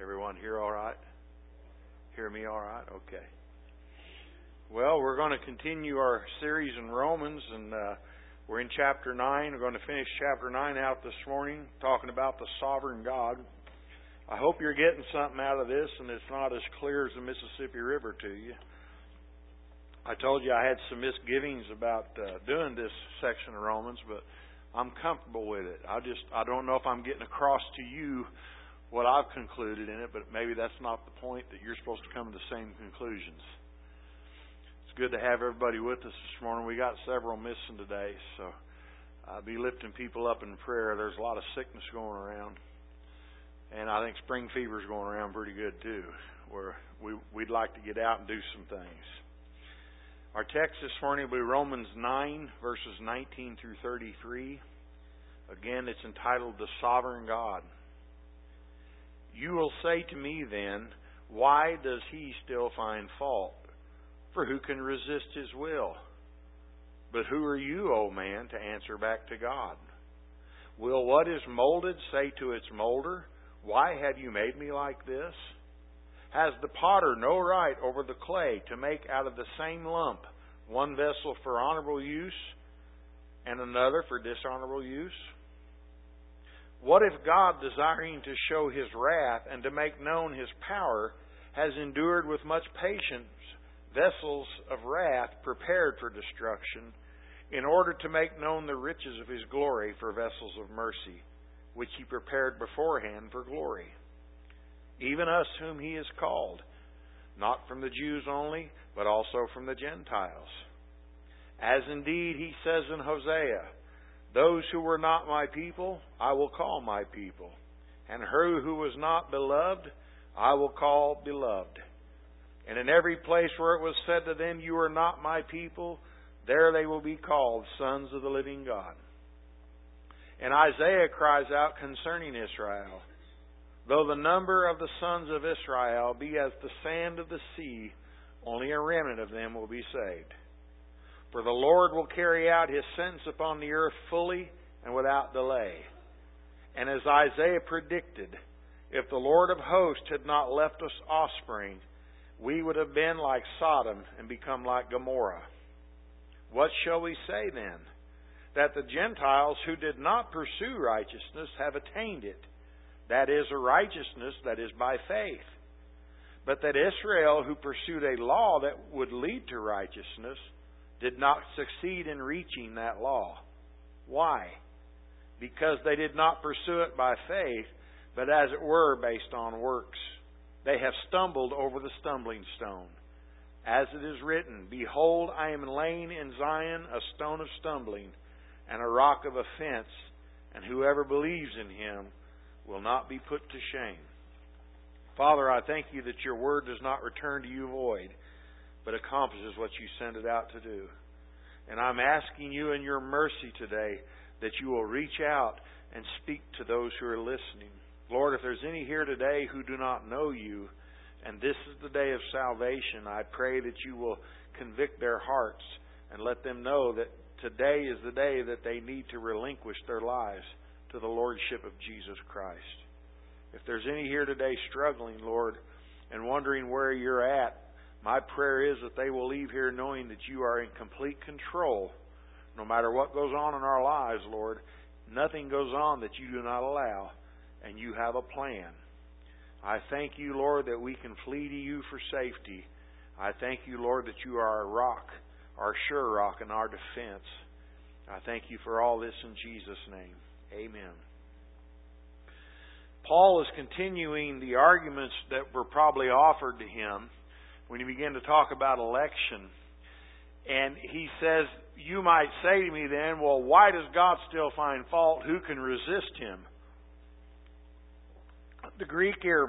Everyone here all right? Hear me all right? Okay. Well, we're going to continue our series in Romans, and we're in chapter 9. We're going to finish chapter 9 out this morning, talking about the sovereign God. I hope you're getting something out of this, and it's not as clear as the Mississippi River to you. I told you I had some misgivings about doing this section of Romans, but I'm comfortable with it. I don't know if I'm getting across to you what I've concluded in it, but maybe that's not the point, that you're supposed to come to the same conclusions. It's good to have everybody with us this morning. We got several missing today, so I'll be lifting people up in prayer. There's a lot of sickness going around, and I think spring fever's going around pretty good too, where we'd like to get out and do some things. Our text this morning will be Romans 9, verses 19 through 33. Again, it's entitled The Sovereign God. You will say to me then, why does he still find fault? For who can resist his will? But who are you, O man, to answer back to God? Will what is molded say to its molder, why have you made me like this? Has the potter no right over the clay to make out of the same lump one vessel for honorable use and another for dishonorable use? What if God, desiring to show His wrath and to make known His power, has endured with much patience vessels of wrath prepared for destruction, in order to make known the riches of His glory for vessels of mercy, which He prepared beforehand for glory? Even us whom He has called, not from the Jews only, but also from the Gentiles. As indeed He says in Hosea, those who were not my people, I will call my people. And her who was not beloved, I will call beloved. And in every place where it was said to them, you are not my people, there they will be called sons of the living God. And Isaiah cries out concerning Israel, though the number of the sons of Israel be as the sand of the sea, only a remnant of them will be saved. For the Lord will carry out His sentence upon the earth fully and without delay. And as Isaiah predicted, if the Lord of hosts had not left us offspring, we would have been like Sodom and become like Gomorrah. What shall we say then? That the Gentiles who did not pursue righteousness have attained it. That is, a righteousness that is by faith. But that Israel, who pursued a law that would lead to righteousness, did not succeed in reaching that law. Why? Because they did not pursue it by faith, but as it were based on works. They have stumbled over the stumbling stone. As it is written, behold, I am laying in Zion a stone of stumbling and a rock of offense, and whoever believes in Him will not be put to shame. Father, I thank You that Your word does not return to You void, but accomplishes what You send it out to do. And I'm asking You in Your mercy today that You will reach out and speak to those who are listening. Lord, if there's any here today who do not know You, and this is the day of salvation, I pray that You will convict their hearts and let them know that today is the day that they need to relinquish their lives to the Lordship of Jesus Christ. If there's any here today struggling, Lord, and wondering where You're at, my prayer is that they will leave here knowing that You are in complete control. No matter what goes on in our lives, Lord, nothing goes on that You do not allow, and You have a plan. I thank You, Lord, that we can flee to You for safety. I thank You, Lord, that You are our rock, our sure rock, and our defense. I thank You for all this in Jesus' name. Amen. Paul is continuing the arguments that were probably offered to him when he began to talk about election. And he says, you might say to me then, well, why does God still find fault? Who can resist Him? The Greek here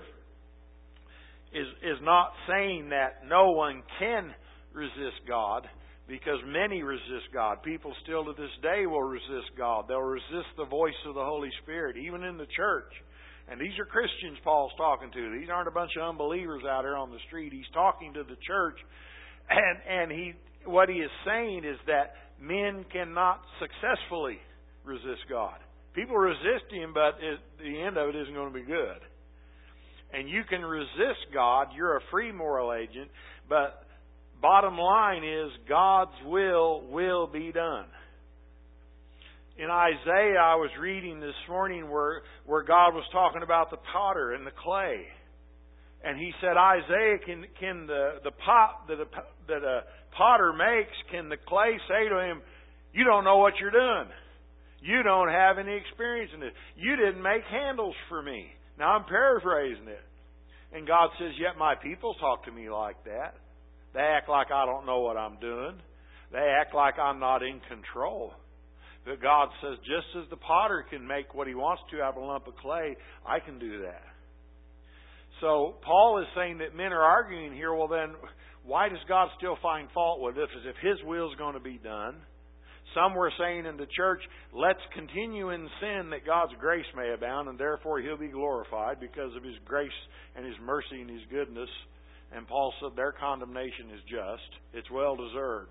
is not saying that no one can resist God, because many resist God. People still to this day will resist God. They'll resist the voice of the Holy Spirit, even in the church. And these are Christians Paul's talking to. These aren't a bunch of unbelievers out here on the street. He's talking to the church. And what he is saying is that men cannot successfully resist God. People resist Him, but the end of it isn't going to be good. And you can resist God. You're a free moral agent. But bottom line is God's will be done. In Isaiah, I was reading this morning where God was talking about the potter and the clay. And he said, Isaiah, can the pot that a potter makes, can the clay say to him, you don't know what you're doing. You don't have any experience in it. You didn't make handles for me. Now I'm paraphrasing it. And God says, yet my people talk to me like that. They act like I don't know what I'm doing. They act like I'm not in control. But God says, just as the potter can make what he wants to out of a lump of clay, I can do that. So Paul is saying that men are arguing here, well then, why does God still find fault with us as if His will is going to be done? Some were saying in the church, let's continue in sin that God's grace may abound, and therefore He'll be glorified because of His grace and His mercy and His goodness. And Paul said their condemnation is just. It's well deserved.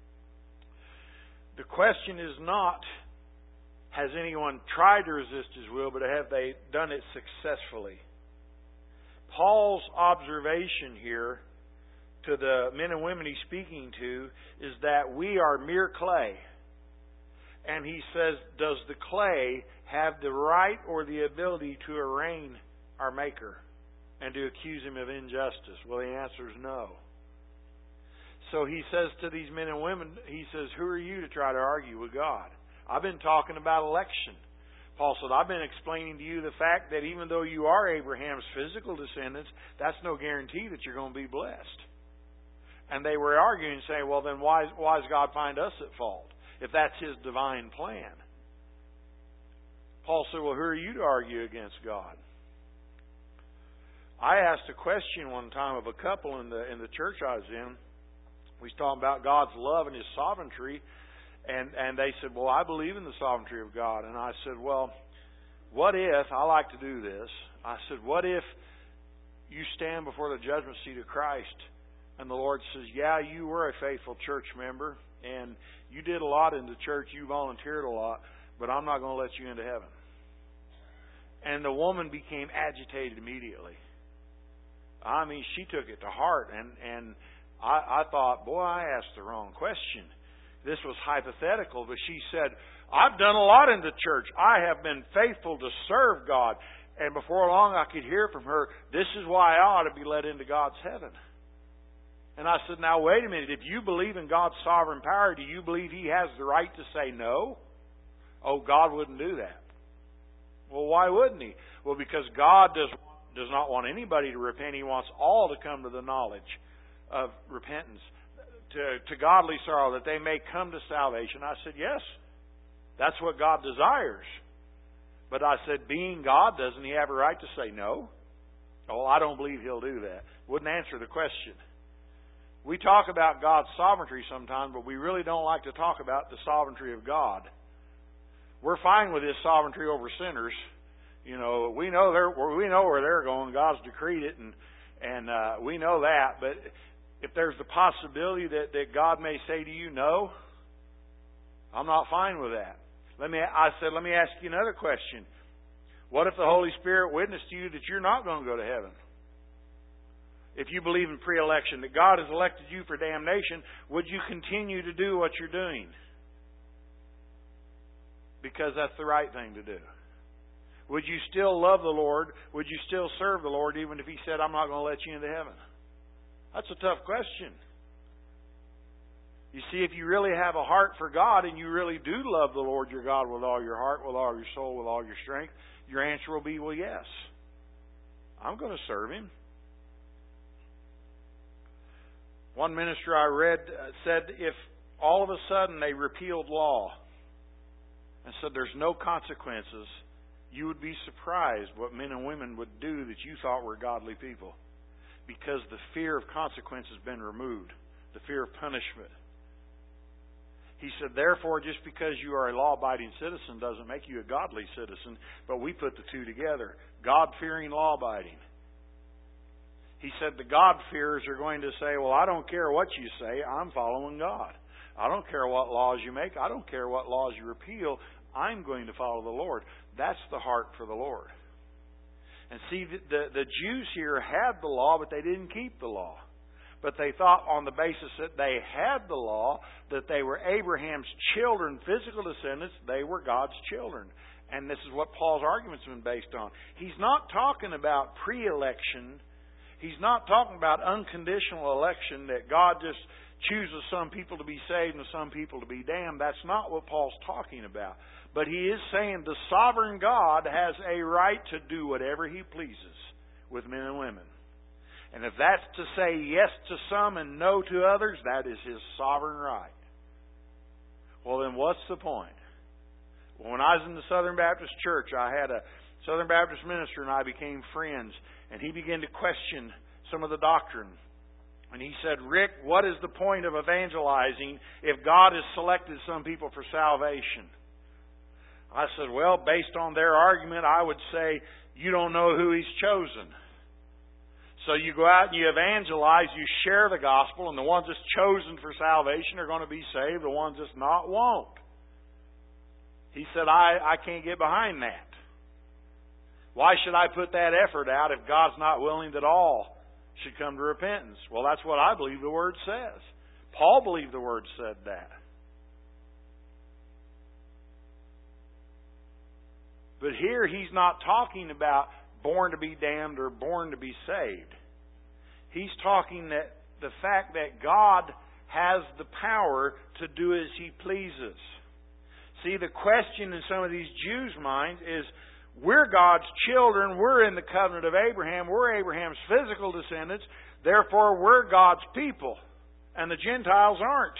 The question is not, has anyone tried to resist His will, but have they done it successfully? Paul's observation here to the men and women he's speaking to is that we are mere clay. And he says, does the clay have the right or the ability to arraign our Maker and to accuse Him of injustice? Well, the answer is no. So he says to these men and women, he says, who are you to try to argue with God? I've been talking about election. Paul said, I've been explaining to you the fact that even though you are Abraham's physical descendants, that's no guarantee that you're going to be blessed. And they were arguing, saying, well, then why does God find us at fault if that's His divine plan? Paul said, well, who are you to argue against God? I asked a question one time of a couple in the church I was in. We was talking about God's love and His sovereignty. And they said, well, I believe in the sovereignty of God. And I said, well, what if, I like to do this, I said, what if you stand before the judgment seat of Christ and the Lord says, yeah, you were a faithful church member and you did a lot in the church, you volunteered a lot, but I'm not going to let you into heaven. And the woman became agitated immediately. I mean, she took it to heart. And I thought, boy, I asked the wrong question. This was hypothetical, but she said, I've done a lot in the church. I have been faithful to serve God. And before long I could hear from her, this is why I ought to be let into God's heaven. And I said, now wait a minute. If you believe in God's sovereign power, do you believe He has the right to say no? Oh, God wouldn't do that. Well, why wouldn't He? Well, because God does not want anybody to repent. He wants all to come to the knowledge of repentance. To godly sorrow, that they may come to salvation. I said, yes, that's what God desires. But I said, being God, doesn't He have a right to say no? Oh, I don't believe He'll do that. Wouldn't answer the question. We talk about God's sovereignty sometimes, but we really don't like to talk about the sovereignty of God. We're fine with His sovereignty over sinners. You know, we know where they're going. God's decreed it, and we know that. But if there's the possibility that God may say to you, no, I'm not fine with that. I said, let me ask you another question. What if the Holy Spirit witnessed to you that you're not going to go to heaven? If you believe in pre-election, that God has elected you for damnation, would you continue to do what you're doing? Because that's the right thing to do. Would you still love the Lord? Would you still serve the Lord even if He said, I'm not going to let you into heaven? That's a tough question. You see, if you really have a heart for God and you really do love the Lord your God with all your heart, with all your soul, with all your strength, your answer will be, well, yes. I'm going to serve Him. One minister I read said if all of a sudden they repealed law and said there's no consequences, you would be surprised what men and women would do that you thought were godly people. Because the fear of consequence has been removed. The fear of punishment. He said, therefore, just because you are a law-abiding citizen doesn't make you a godly citizen, but we put the two together. God-fearing, law-abiding. He said the God-fearers are going to say, well, I don't care what you say, I'm following God. I don't care what laws you make, I don't care what laws you repeal, I'm going to follow the Lord. That's the heart for the Lord. And see, the Jews here had the law, but they didn't keep the law. But they thought on the basis that they had the law, that they were Abraham's children, physical descendants, they were God's children. And this is what Paul's argument's been based on. He's not talking about pre-election. He's not talking about unconditional election, that God just chooses some people to be saved and some people to be damned. That's not what Paul's talking about. But he is saying the sovereign God has a right to do whatever He pleases with men and women. And if that's to say yes to some and no to others, that is His sovereign right. Well, then what's the point? When I was in the Southern Baptist Church, I had a Southern Baptist minister and I became friends. And he began to question some of the doctrine. And he said, Rick, what is the point of evangelizing if God has selected some people for salvation? I said, well, based on their argument, I would say, you don't know who He's chosen. So you go out and you evangelize, you share the gospel, and the ones that's chosen for salvation are going to be saved, the ones that's not won't. He said, I can't get behind that. Why should I put that effort out if God's not willing that all should come to repentance? Well, that's what I believe the Word says. Paul believed the Word said that. But here he's not talking about born to be damned or born to be saved. He's talking that the fact that God has the power to do as He pleases. See, the question in some of these Jews' minds is, we're God's children, we're in the covenant of Abraham, we're Abraham's physical descendants, therefore we're God's people, and the Gentiles aren't.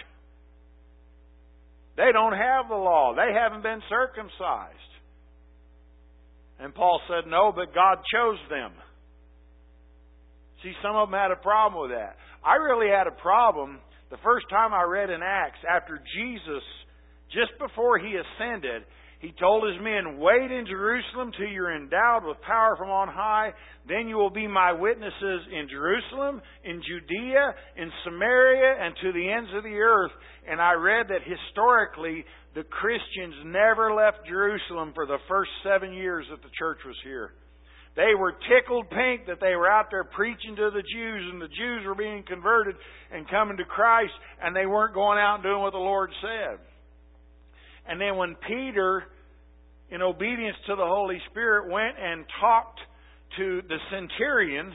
They don't have the law. They haven't been circumcised. And Paul said, no, but God chose them. See, some of them had a problem with that. I really had a problem the first time I read in Acts, after Jesus, just before He ascended, He told His men, wait in Jerusalem till you're endowed with power from on high. Then you will be my witnesses in Jerusalem, in Judea, in Samaria, and to the ends of the earth. And I read that historically, the Christians never left Jerusalem for the first 7 years that the church was here. They were tickled pink that they were out there preaching to the Jews, and the Jews were being converted and coming to Christ, and they weren't going out and doing what the Lord said. And then when Peter, in obedience to the Holy Spirit, went and talked to the centurion,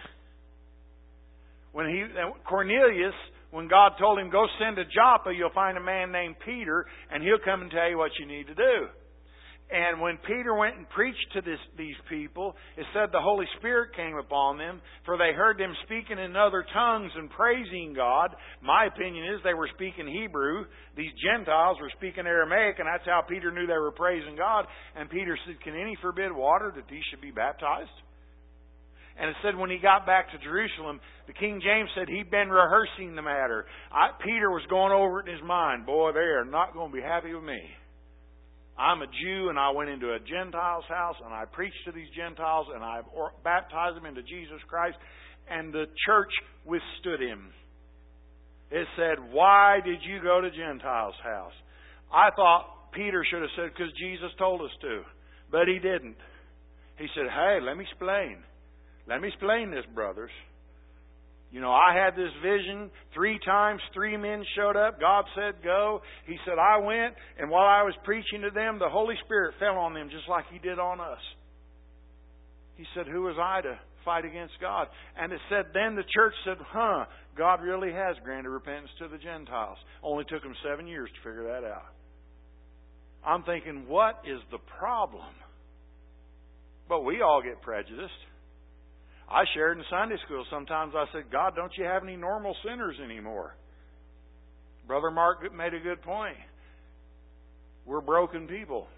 Cornelius, when God told him, go send to Joppa, you'll find a man named Peter, and he'll come and tell you what you need to do. And when Peter went and preached to these people, it said the Holy Spirit came upon them, for they heard them speaking in other tongues and praising God. My opinion is they were speaking Hebrew. These Gentiles were speaking Aramaic, and that's how Peter knew they were praising God. And Peter said, can any forbid water that these should be baptized? And it said when he got back to Jerusalem, the King James said he'd been rehearsing the matter. Peter was going over it in his mind. Boy, they are not going to be happy with me. I'm a Jew, and I went into a Gentile's house, and I preached to these Gentiles, and I baptized them into Jesus Christ, and the church withstood him. It said, why did you go to Gentile's house? I thought Peter should have said, because Jesus told us to. But he didn't. He said, hey, let me explain. Let me explain this, brothers. You know, I had this vision 3 times, 3 men showed up. God said, go. He said, I went, and while I was preaching to them, the Holy Spirit fell on them just like He did on us. He said, who was I to fight against God? And it said, then the church said, God really has granted repentance to the Gentiles. Only took them 7 years to figure that out. I'm thinking, what is the problem? But we all get prejudiced. I shared in Sunday school. Sometimes I said, God, don't you have any normal sinners anymore? Brother Mark made a good point. We're broken people.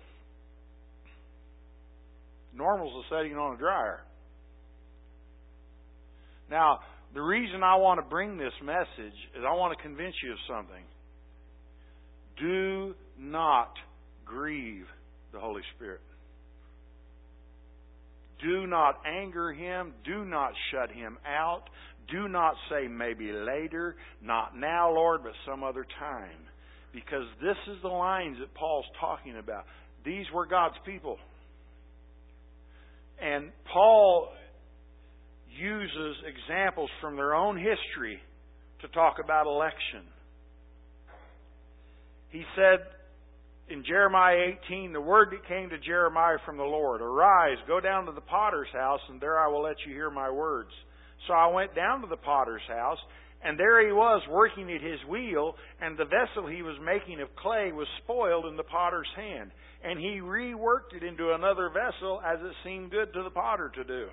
Normal's a setting on a dryer. Now, the reason I want to bring this message is I want to convince you of something. Do not grieve the Holy Spirit. Do not anger Him. Do not shut Him out. Do not say maybe later, not now, Lord, but some other time. Because this is the lines that Paul's talking about. These were God's people. And Paul uses examples from their own history to talk about election. He said in Jeremiah 18, the word that came to Jeremiah from the Lord, "Arise, go down to the potter's house, and there I will let you hear my words." So I went down to the potter's house, and there he was working at his wheel, and the vessel he was making of clay was spoiled in the potter's hand. And he reworked it into another vessel as it seemed good to the potter to do.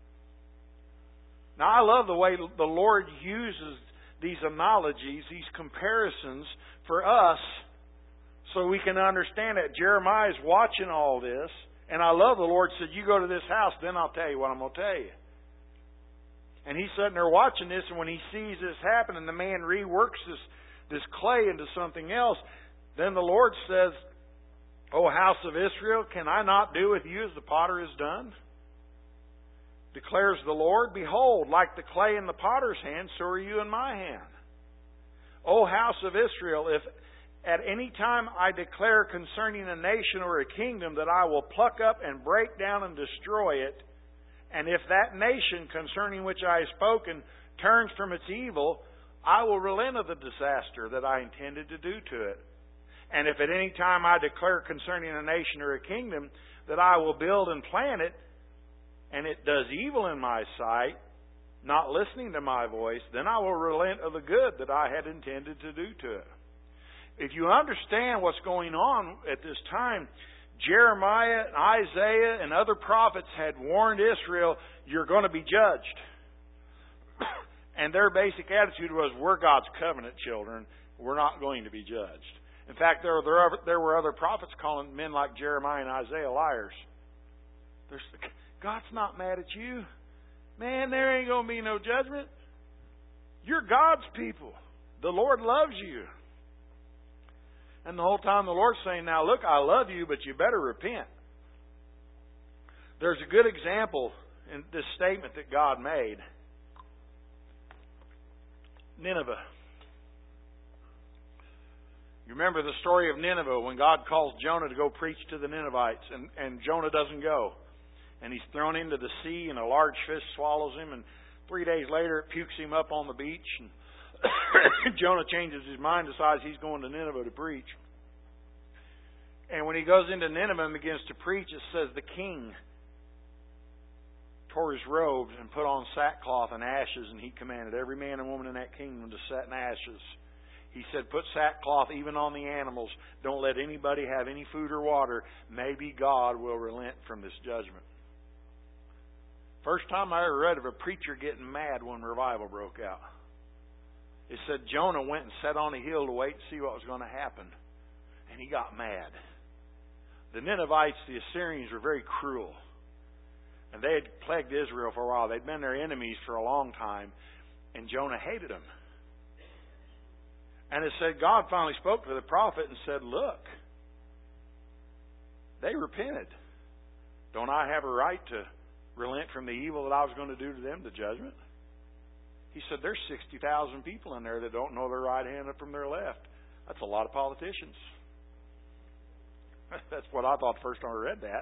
Now I love the way the Lord uses these analogies, these comparisons for us so we can understand that. Jeremiah's watching all this, and I love the Lord said, "You go to this house, then I'll tell you what I'm going to tell you." And he's sitting there watching this, and when he sees this happen and the man reworks this clay into something else, then the Lord says, "O house of Israel, can I not do with you as the potter has done? Declares the Lord, behold, like the clay in the potter's hand, so are you in my hand. O house of Israel, if at any time I declare concerning a nation or a kingdom that I will pluck up and break down and destroy it, and if that nation concerning which I have spoken turns from its evil, I will relent of the disaster that I intended to do to it. And if at any time I declare concerning a nation or a kingdom that I will build and plant it, and it does evil in my sight, not listening to my voice, then I will relent of the good that I had intended to do to it." If you understand what's going on at this time, Jeremiah and Isaiah and other prophets had warned Israel, you're going to be judged. And their basic attitude was, we're God's covenant children. We're not going to be judged. In fact, there were other prophets calling men like Jeremiah and Isaiah liars. God's not mad at you. Man, there ain't going to be no judgment. You're God's people. The Lord loves you. And the whole time the Lord's saying, now look, I love you, but you better repent. There's a good example in this statement that God made. Nineveh. You remember the story of Nineveh when God calls Jonah to go preach to the Ninevites, and Jonah doesn't go. And he's thrown into the sea, and a large fish swallows him, and 3 days later it pukes him up on the beach, and Jonah changes his mind, decides he's going to Nineveh to preach. And when he goes into Nineveh and begins to preach, it says the king tore his robes and put on sackcloth and ashes, and he commanded every man and woman in that kingdom to sit in ashes. He said, put sackcloth even on the animals. Don't let anybody have any food or water. Maybe God will relent from this judgment. First time I ever read of a preacher getting mad when revival broke out. It said Jonah went and sat on a hill to wait and see what was going to happen. And he got mad. The Ninevites, the Assyrians, were very cruel. And they had plagued Israel for a while. They'd been their enemies for a long time. And Jonah hated them. And it said God finally spoke to the prophet and said, look, they repented. Don't I have a right to relent from the evil that I was going to do to them, the judgment? He said, there's 60,000 people in there that don't know their right hand from their left. That's a lot of politicians. That's what I thought the first time I read that.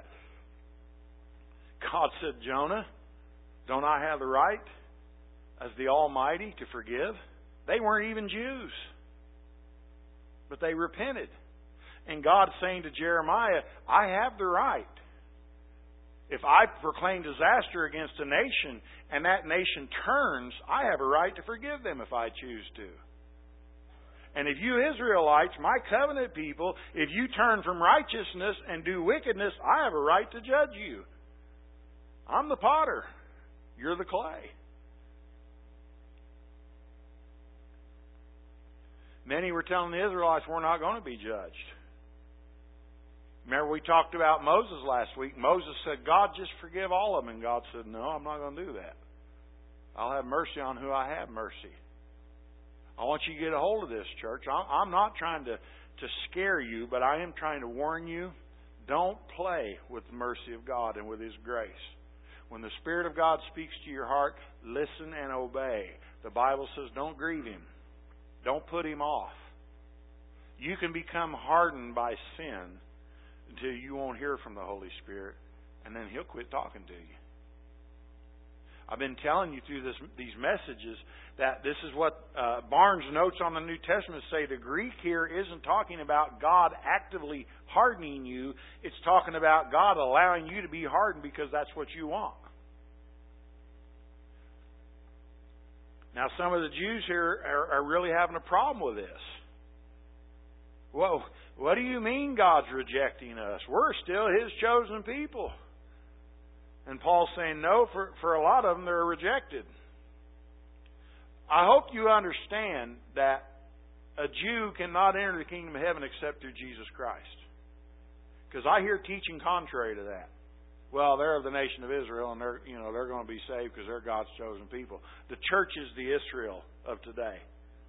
God said, Jonah, don't I have the right as the Almighty to forgive? They weren't even Jews. But they repented. And God's saying to Jeremiah, I have the right. If I proclaim disaster against a nation and that nation turns, I have a right to forgive them if I choose to. And if you Israelites, my covenant people, if you turn from righteousness and do wickedness, I have a right to judge you. I'm the potter. You're the clay. Many were telling the Israelites we're not going to be judged. Remember we talked about Moses last week. Moses said, God, just forgive all of them. And God said, no, I'm not going to do that. I'll have mercy on who I have mercy. I want you to get a hold of this, church. I'm not trying to scare you, but I am trying to warn you. Don't play with the mercy of God and with His grace. When the Spirit of God speaks to your heart, listen and obey. The Bible says don't grieve Him. Don't put Him off. You can become hardened by sin until you won't hear from the Holy Spirit, and then He'll quit talking to you. I've been telling you through these messages that this is what Barnes' notes on the New Testament say. The Greek here isn't talking about God actively hardening you. It's talking about God allowing you to be hardened because that's what you want. Now, some of the Jews here are really having a problem with this. Whoa, what do you mean God's rejecting us? We're still His chosen people. And Paul's saying, no, for a lot of them, they're rejected. I hope you understand that a Jew cannot enter the kingdom of heaven except through Jesus Christ. Because I hear teaching contrary to that. Well, they're of the nation of Israel, and they're going to be saved because they're God's chosen people. The church is the Israel of today.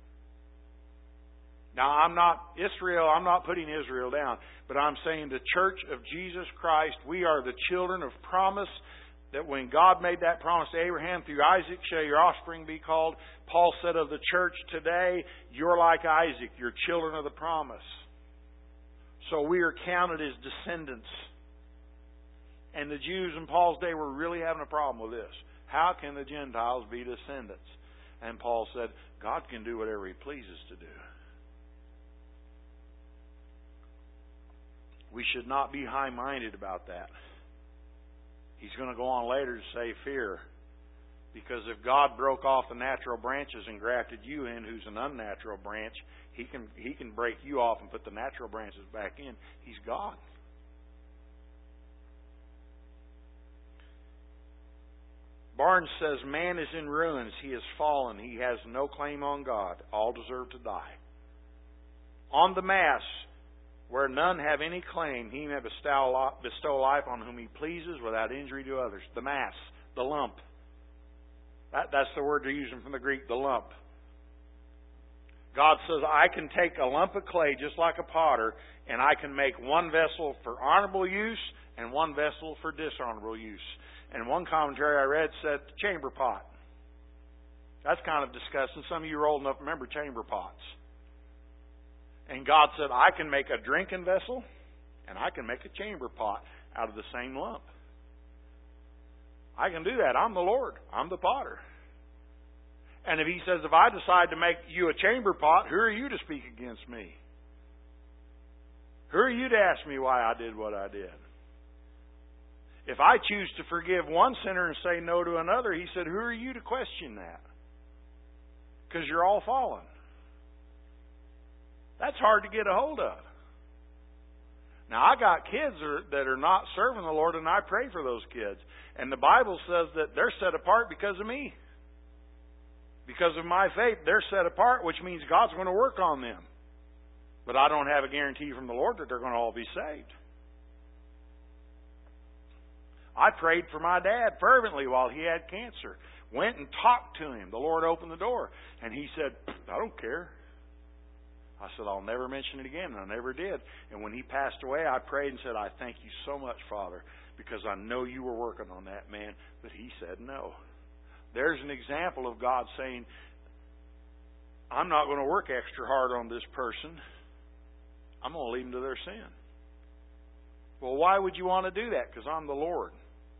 Now, I'm not putting Israel down, but I'm saying the church of Jesus Christ, we are the children of promise, that when God made that promise to Abraham, through Isaac shall your offspring be called. Paul said of the church today, you're like Isaac, you're children of the promise. So we are counted as descendants. And the Jews in Paul's day were really having a problem with this. How can the Gentiles be descendants? And Paul said, God can do whatever He pleases to do. We should not be high-minded about that. He's going to go on later to say fear. Because if God broke off the natural branches and grafted you in, who's an unnatural branch, He can break you off and put the natural branches back in. He's God. Barnes says, man is in ruins. He has fallen. He has no claim on God. All deserve to die. On the Mass, where none have any claim, He may bestow life on whom He pleases without injury to others. The Mass, the lump. That's the word they're using from the Greek, the lump. God says, I can take a lump of clay just like a potter, and I can make one vessel for honorable use and one vessel for dishonorable use. And one commentary I read said chamber pot. That's kind of disgusting. Some of you are old enough to remember chamber pots. And God said, I can make a drinking vessel and I can make a chamber pot out of the same lump. I can do that. I'm the Lord. I'm the potter. And if He says, if I decide to make you a chamber pot, who are you to speak against me? Who are you to ask me why I did what I did? If I choose to forgive one sinner and say no to another, He said, who are you to question that? Because you're all fallen. That's hard to get a hold of. Now, I got kids that are not serving the Lord, and I pray for those kids. And the Bible says that they're set apart because of me. Because of my faith, they're set apart, which means God's going to work on them. But I don't have a guarantee from the Lord that they're going to all be saved. I prayed for my dad fervently while he had cancer. Went and talked to him. The Lord opened the door. And he said, I don't care. I said, I'll never mention it again. And I never did. And when he passed away, I prayed and said, I thank you so much, Father, because I know you were working on that man. But he said no. There's an example of God saying, I'm not going to work extra hard on this person. I'm going to leave them to their sin. Well, why would you want to do that? Because I'm the Lord.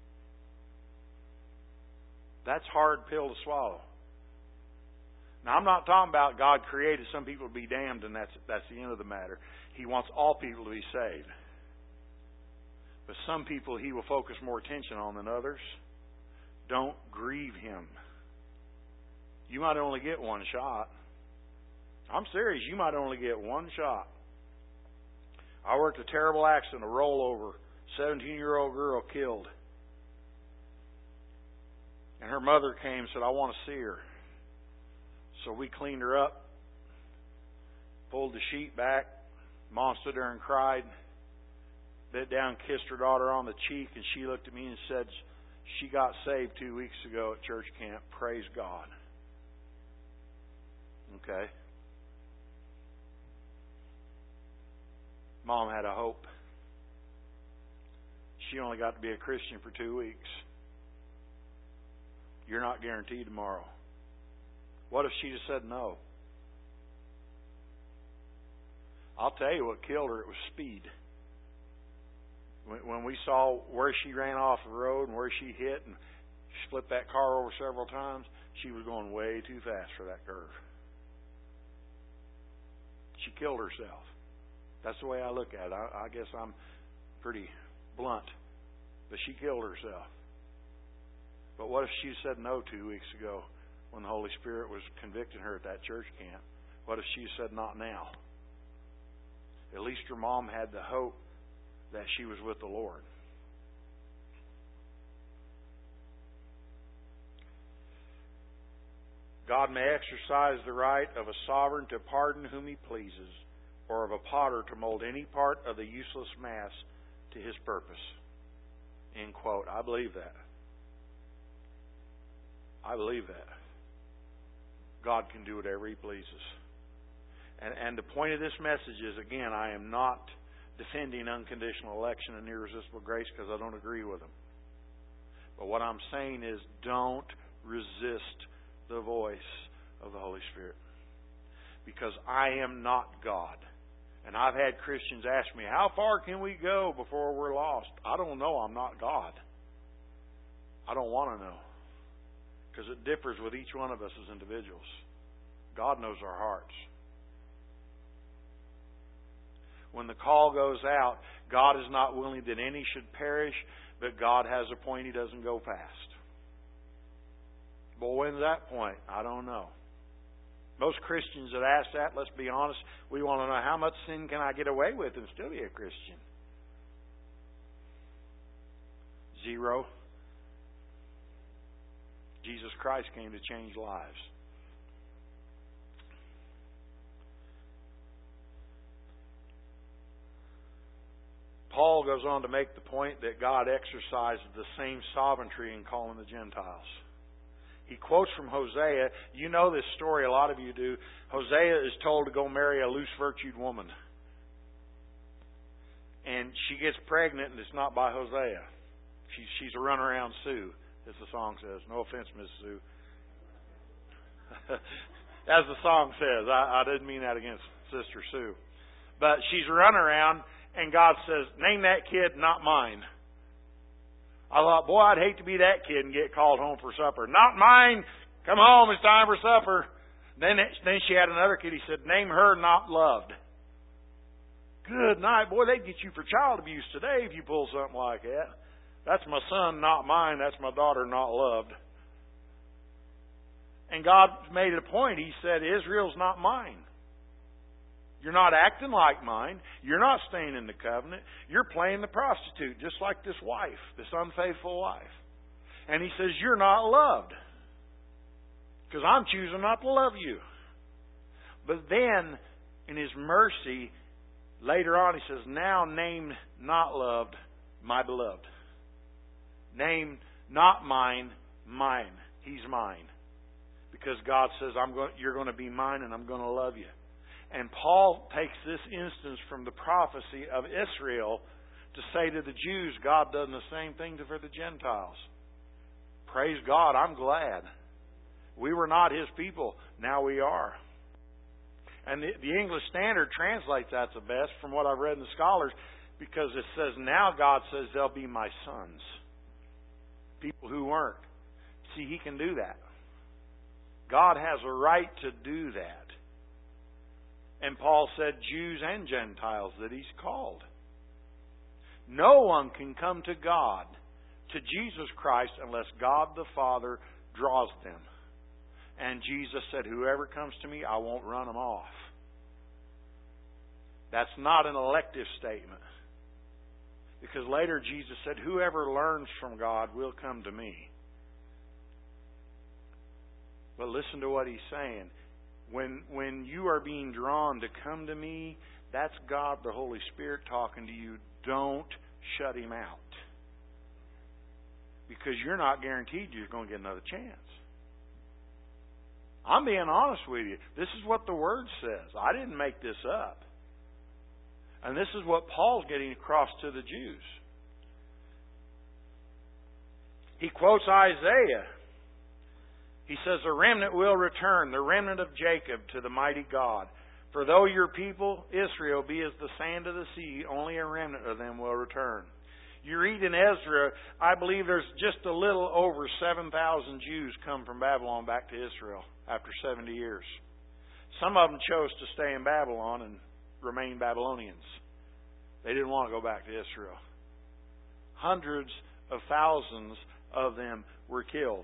That's a hard pill to swallow. Now, I'm not talking about God created some people to be damned and that's the end of the matter. He wants all people to be saved. But some people He will focus more attention on than others. Don't grieve Him. You might only get one shot. I'm serious. You might only get one shot. I worked a terrible accident, a rollover, 17-year-old girl killed. And her mother came and said, I want to see her. So we cleaned her up, pulled the sheet back. Mom stood there and cried, bent down, kissed her daughter on the cheek, and she looked at me and said, she got saved 2 weeks ago at church camp. Praise God. Okay. Mom had a hope. She only got to be a Christian for 2 weeks. You're not guaranteed tomorrow. What if she just said no? I'll tell you what killed her. It was speed. When we saw where she ran off the road and where she hit, and She flipped that car over several times. She was going way too fast for that curve. She killed herself. That's the way I look at it. I guess I'm pretty blunt. But she killed herself. But what if she said no 2 weeks ago when the Holy Spirit was convicting her at that church camp? What if she said not now? At least her mom had the hope that she was with the Lord. God may exercise the right of a sovereign to pardon whom He pleases, or of a potter to mold any part of the useless mass to His purpose. End quote. I believe that. I believe that. God can do whatever He pleases. And the point of this message is, again, I am not defending unconditional election and irresistible grace because I don't agree with them. But what I'm saying is, don't resist the voice of the Holy Spirit. Because I am not God. And I've had Christians ask me, how far can we go before we're lost? I don't know. I'm not God. I don't want to know. Because it differs with each one of us as individuals. God knows our hearts. When the call goes out, God is not willing that any should perish, but God has a point He doesn't go past. But when's that point? I don't know. Most Christians that ask that, let's be honest, we want to know how much sin can I get away with and still be a Christian? 0. Jesus Christ came to change lives. Paul goes on to make the point that God exercises the same sovereignty in calling the Gentiles. He quotes from Hosea. You know this story, a lot of you do. Hosea is told to go marry a loose-virtued woman. And she gets pregnant, and it's not by Hosea. She's a runaround Sue, as the song says. No offense, Miss Sue. As the song says. I didn't mean that against Sister Sue. But she's a runaround, and God says, name that kid, not mine. I thought, boy, I'd hate to be that kid and get called home for supper. Not mine. Come home. It's time for supper. Then she had another kid. He said, name her, not loved. Good night. Boy, they'd get you for child abuse today if you pull something like that. That's my son, not mine. That's my daughter, not loved. And God made it a point. He said, Israel's not mine. You're not acting like mine. You're not staying in the covenant. You're playing the prostitute, just like this wife, this unfaithful wife. And He says, you're not loved. Because I'm choosing not to love you. But then, in His mercy, later on He says, now name not loved, my beloved. Name not mine, mine. He's mine. Because God says, you're going to be mine and I'm going to love you. And Paul takes this instance from the prophecy of Israel to say to the Jews, God does the same thing for the Gentiles. Praise God, I'm glad. We were not His people, now we are. And the English Standard translates that the best from what I've read in the scholars, because it says, now God says they'll be my sons. People who weren't. See, He can do that. God has a right to do that. And Paul said Jews and Gentiles that He's called. No one can come to God, to Jesus Christ, unless God the Father draws them. And Jesus said, whoever comes to me, I won't run them off. That's not an elective statement. Because later Jesus said, whoever learns from God will come to me. But listen to what He's saying. When you are being drawn to come to me, that's God, the Holy Spirit, talking to you. Don't shut Him out. Because you're not guaranteed you're going to get another chance. I'm being honest with you. This is what the Word says. I didn't make this up. And this is what Paul's getting across to the Jews. He quotes Isaiah. He says, the remnant will return, the remnant of Jacob, to the mighty God. For though your people, Israel, be as the sand of the sea, only a remnant of them will return. You read in Ezra, I believe there's just a little over 7,000 Jews come from Babylon back to Israel after 70 years. Some of them chose to stay in Babylon and remain Babylonians. They didn't want to go back to Israel. Hundreds of thousands of them were killed.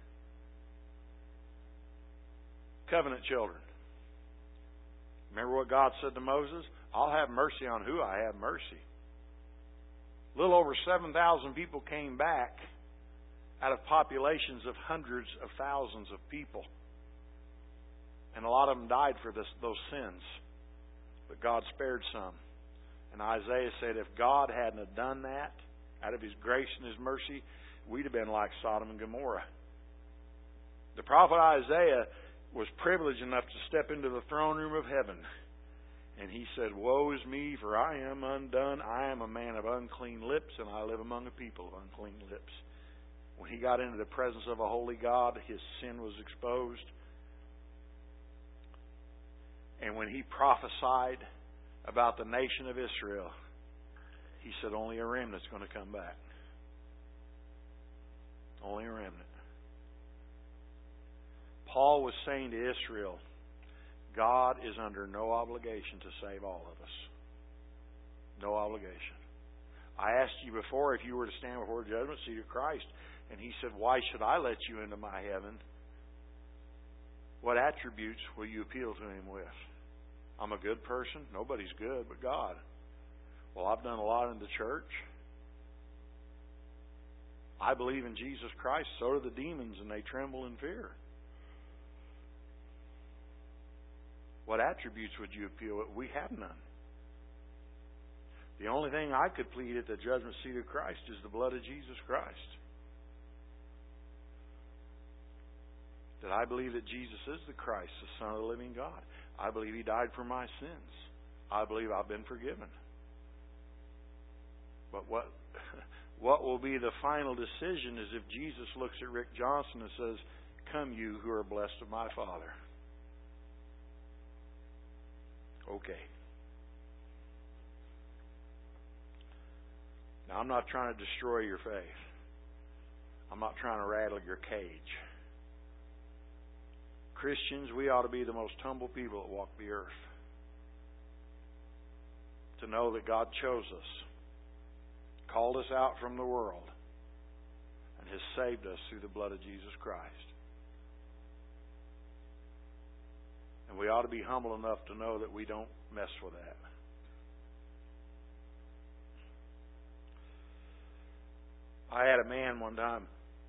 Covenant children. Remember what God said to Moses? I'll have mercy on who I have mercy. A little over 7,000 people came back out of populations of hundreds of thousands of people. And a lot of them died for those sins. But God spared some. And Isaiah said if God hadn't have done that, out of His grace and His mercy, we'd have been like Sodom and Gomorrah. The prophet Isaiah was privileged enough to step into the throne room of heaven. And he said, Woe is me, for I am undone. I am a man of unclean lips, and I live among a people of unclean lips. When he got into the presence of a holy God, his sin was exposed. And when he prophesied about the nation of Israel, he said only a remnant's going to come back. Only a remnant. Paul was saying to Israel, God is under no obligation to save all of us. No obligation. I asked you before if you were to stand before the judgment seat of Christ, and he said, why should I let you into my heaven? What attributes will you appeal to Him with? I'm a good person. Nobody's good but God. Well, I've done a lot in the church. I believe in Jesus Christ. So do the demons, and they tremble in fear. What attributes would you appeal with? We have none. The only thing I could plead at the judgment seat of Christ is the blood of Jesus Christ. That I believe that Jesus is the Christ, the Son of the living God. I believe He died for my sins. I believe I've been forgiven. But what will be the final decision is if Jesus looks at Rick Johnson and says, Come you who are blessed of my Father. Okay. Now, I'm not trying to destroy your faith. I'm not trying to rattle your cage. Christians, we ought to be the most humble people that walk the earth. To know that God chose us, called us out from the world, and has saved us through the blood of Jesus Christ. And we ought to be humble enough to know that we don't mess with that. I had a man one time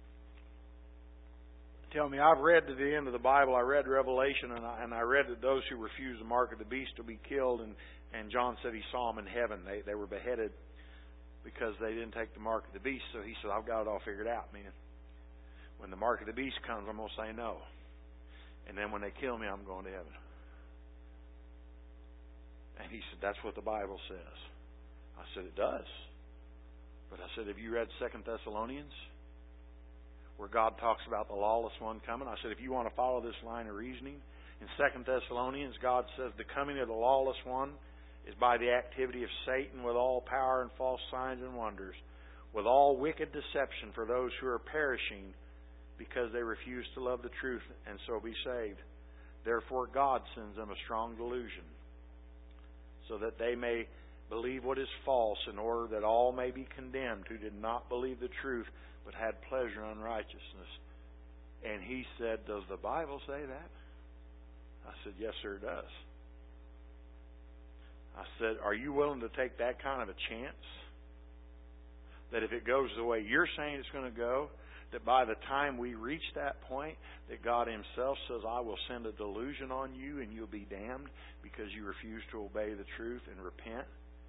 tell me, I've read to the end of the Bible, I read Revelation, and I read that those who refuse the mark of the beast will be killed, and John said he saw them in heaven. They were beheaded because they didn't take the mark of the beast. So he said, I've got it all figured out, man. When the mark of the beast comes, I'm going to say no. And then when they kill me, I'm going to heaven. And he said, that's what the Bible says. I said, it does. But I said, have you read 2 Thessalonians? Where God talks about the lawless one coming. I said, if you want to follow this line of reasoning, in 2 Thessalonians, God says the coming of the lawless one is by the activity of Satan with all power and false signs and wonders, with all wicked deception for those who are perishing because they refuse to love the truth and so be saved. Therefore God sends them a strong delusion, so that they may believe what is false, in order that all may be condemned who did not believe the truth but had pleasure in unrighteousness. And he said, does the Bible say that? I said, yes, sir, it does. I said, are you willing to take that kind of a chance? That if it goes the way you're saying it's going to go, that by the time we reach that point, that God Himself says, I will send a delusion on you and you'll be damned because you refuse to obey the truth and repent?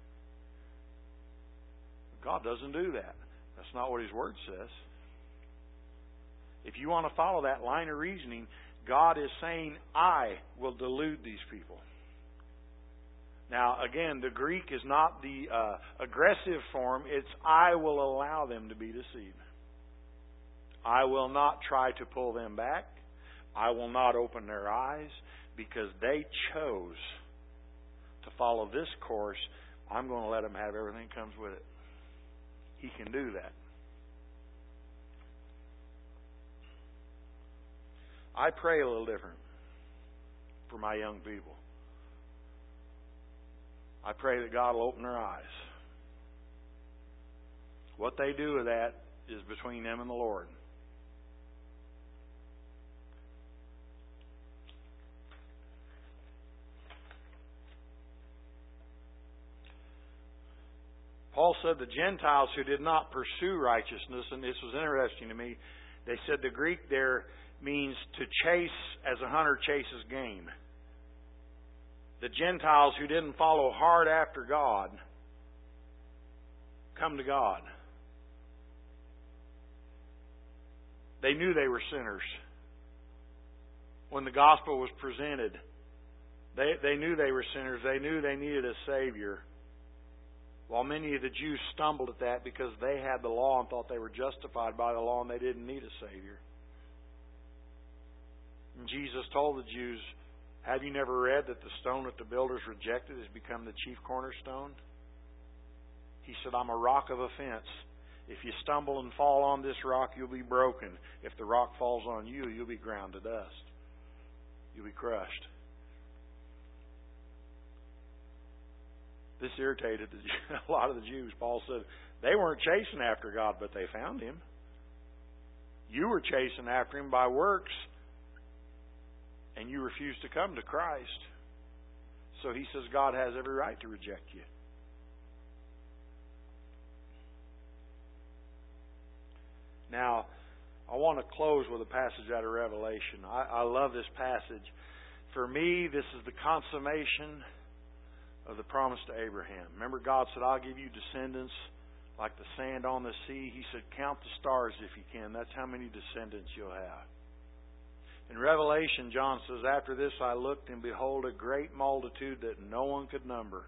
God doesn't do that. That's not what His Word says. If you want to follow that line of reasoning, God is saying, I will delude these people. Now, again, the Greek is not the aggressive form. It's I will allow them to be deceived. I will not try to pull them back. I will not open their eyes because they chose to follow this course. I'm going to let them have everything that comes with it. He can do that. I pray a little different for my young people. I pray that God will open their eyes. What they do with that is between them and the Lord. Paul said the Gentiles who did not pursue righteousness, and this was interesting to me, they said the Greek there means to chase as a hunter chases game. The Gentiles who didn't follow hard after God come to God. They knew they were sinners. When the gospel was presented, they knew they were sinners. They knew they needed a Savior. While many of the Jews stumbled at that because they had the law and thought they were justified by the law and they didn't need a Savior. And Jesus told the Jews, have you never read that the stone that the builders rejected has become the chief cornerstone? He said, I'm a rock of offense. If you stumble and fall on this rock, you'll be broken. If the rock falls on you, you'll be ground to dust. You'll be crushed. This irritated a lot of the Jews. Paul said they weren't chasing after God, but they found Him. You were chasing after Him by works, and you refused to come to Christ. So he says God has every right to reject you. Now, I want to close with a passage out of Revelation. I love this passage. For me, this is the consummation of the promise to Abraham. Remember, God said, I'll give you descendants like the sand on the sea. He said, count the stars if you can. That's how many descendants you'll have. In Revelation, John says, after this I looked, and behold, a great multitude that no one could number.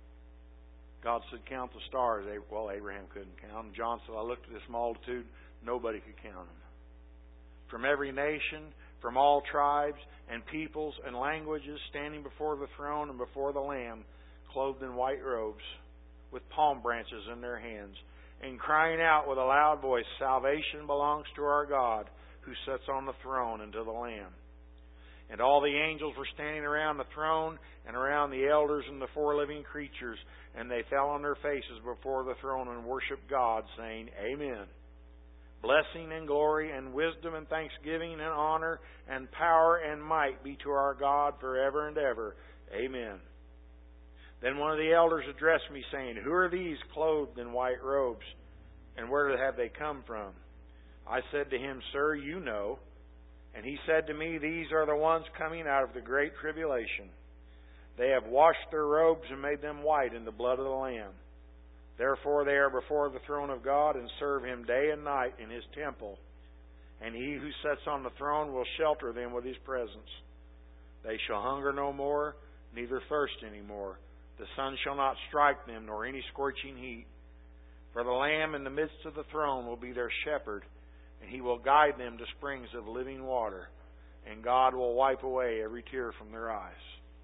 God said, count the stars. Well, Abraham couldn't count them. John said, I looked at this multitude. Nobody could count them. From every nation, from all tribes and peoples and languages, standing before the throne and before the Lamb, clothed in white robes, with palm branches in their hands, and crying out with a loud voice, salvation belongs to our God, who sits on the throne, and to the Lamb. And all the angels were standing around the throne, and around the elders and the four living creatures, and they fell on their faces before the throne and worshiped God, saying, Amen. Blessing and glory and wisdom and thanksgiving and honor and power and might be to our God forever and ever. Amen. Then one of the elders addressed me, saying, Who are these clothed in white robes, and where have they come from? I said to him, Sir, you know. And he said to me, These are the ones coming out of the great tribulation. They have washed their robes and made them white in the blood of the Lamb. Therefore they are before the throne of God, and serve Him day and night in His temple. And He who sits on the throne will shelter them with His presence. They shall hunger no more, neither thirst any more. The sun shall not strike them, nor any scorching heat. For the Lamb in the midst of the throne will be their shepherd, and He will guide them to springs of living water, and God will wipe away every tear from their eyes.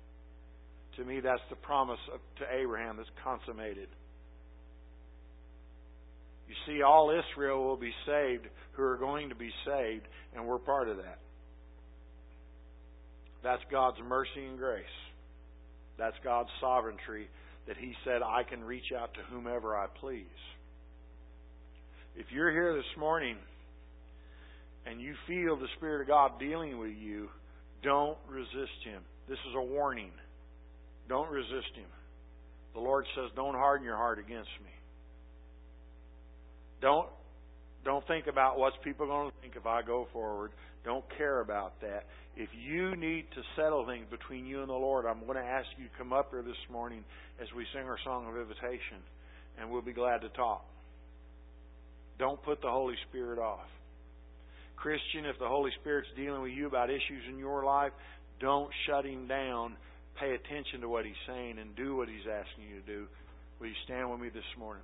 To me, that's the promise to Abraham that's consummated. You see, all Israel will be saved who are going to be saved, and we're part of that. That's God's mercy and grace. That's God's sovereignty, that He said, I can reach out to whomever I please. If you're here this morning and you feel the Spirit of God dealing with you, don't resist Him. This is a warning. Don't resist Him. The Lord says, don't harden your heart against me. Don't think about what's people going to think if I go forward. Don't care about that. If you need to settle things between you and the Lord, I'm going to ask you to come up here this morning as we sing our song of invitation, and we'll be glad to talk. Don't put the Holy Spirit off. Christian, if the Holy Spirit's dealing with you about issues in your life, don't shut Him down. Pay attention to what He's saying and do what He's asking you to do. Will you stand with me this morning?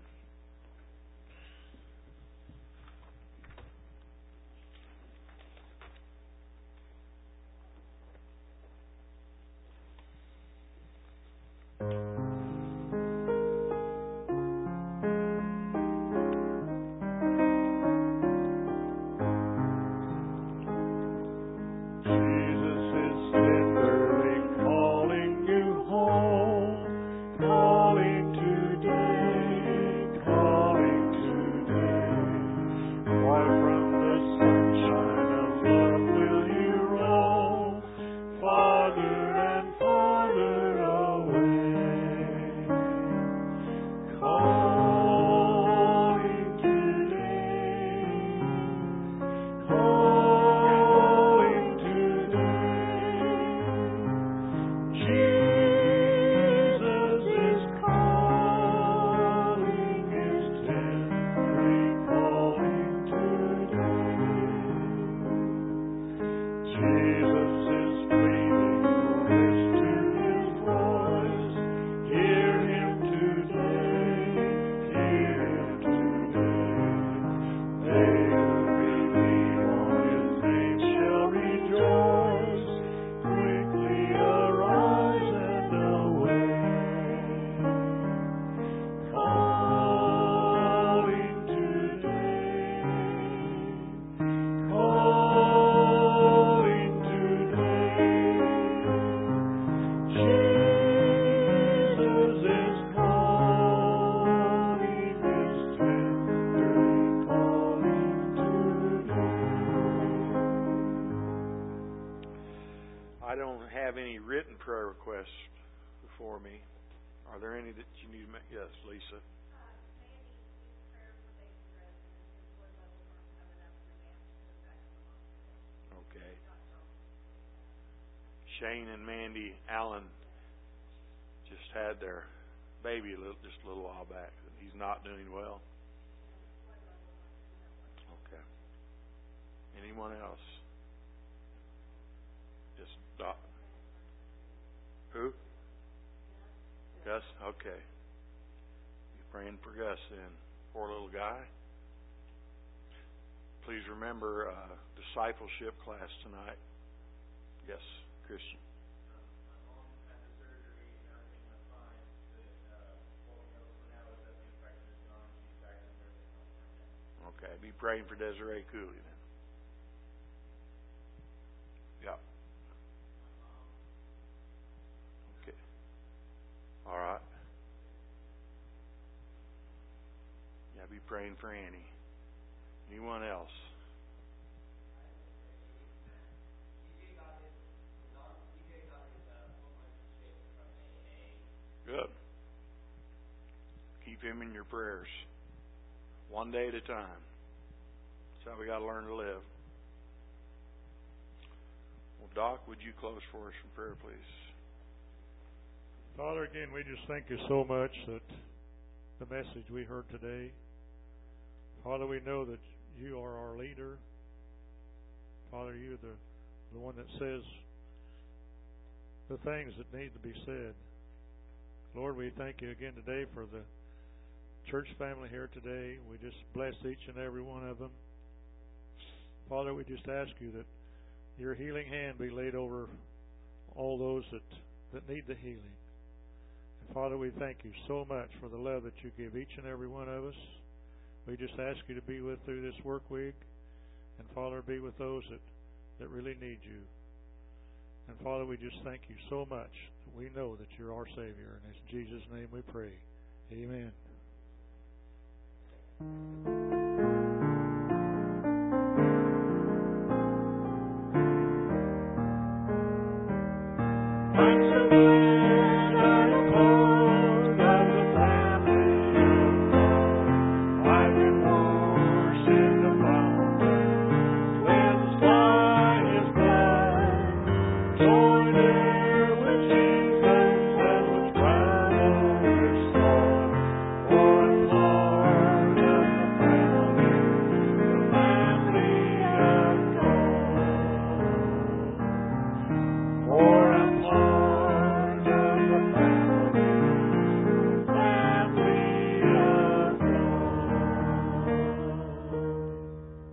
have any written prayer requests before me. Are there any that you need to make? Yes, Lisa. Okay. Shane and Mandy Allen just had their baby just a little while back. He's not doing well. Okay. Anyone else? Just Doc. Who? Gus? Okay. You're praying for Gus then. Poor little guy. Please remember discipleship class tonight. Yes, Christian. My mom had the surgery and everything went fine. What we know for now is that the infection is gone. She's back in nursing home right now. Okay. Be praying for Desiree Cooley then. Yeah. Okay. All right. Yeah, be praying for Annie. Anyone else? Good. Keep him in your prayers. One day at a time. That's how we got to learn to live. Well, Doc, would you close for us in prayer, please? Father, again, we just thank you so much that the message we heard today. Father, we know that you are our leader. Father, you're the one that says the things that need to be said. Lord, we thank you again today for the church family here today. We just bless each and every one of them. Father, we just ask you that your healing hand be laid over all those that need the healing. And Father, we thank you so much for the love that you give each and every one of us. We just ask you to be with through this work week. And Father, be with those that really need you. And Father, we just thank you so much that we know that you're our Savior. And it's in Jesus' name we pray. Amen.